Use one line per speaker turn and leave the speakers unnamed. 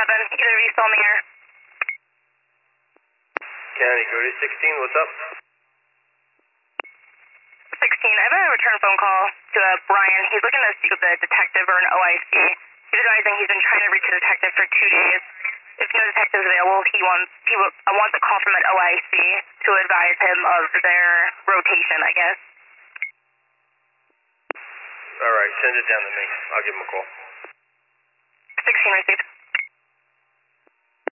either of you still in the air?
County, go to 16, what's up?
16, I have a return phone call to Brian. He's looking to speak with a detective or an OIC. He's advising he's been trying to reach a detective for 2 days. If no detective is available, he wants a call from an OIC to advise him of their rotation, I guess.
Alright, send it down to me. I'll give him a call.
16 received.